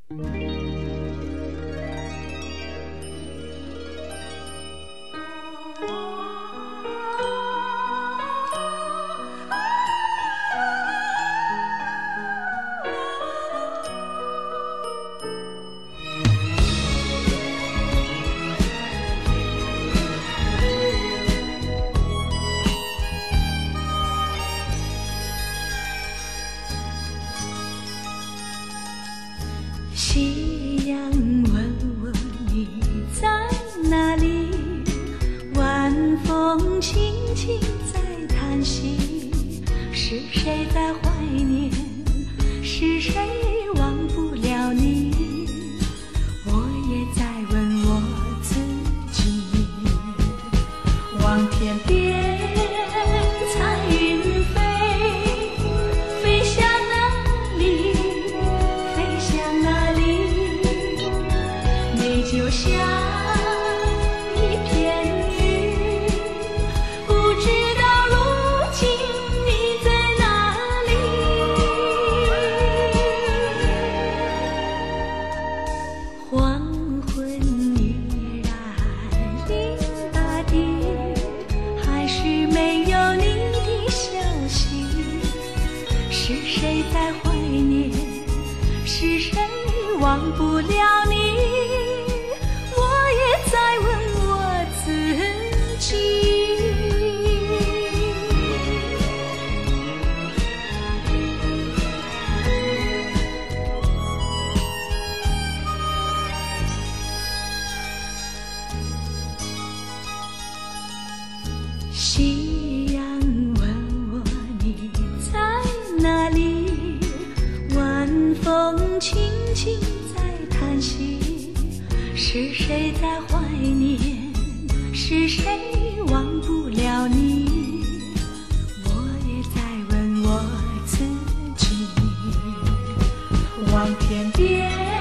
夕阳问我你在哪里，晚风轻轻在叹息，是谁在怀念，是谁忘不了你，我也在问我自己。望天边彩云飞，飞向哪里，飞向哪里，你就像一片云，不知道如今你在哪里。黄昏依然映大地，还是没有你的消息，是谁在怀念，是谁忘不了你，我也在问我自己。夕阳问我你在哪里，晚风轻轻在叹息，是谁在怀念，是谁忘不了你，我也在问我自己。望天边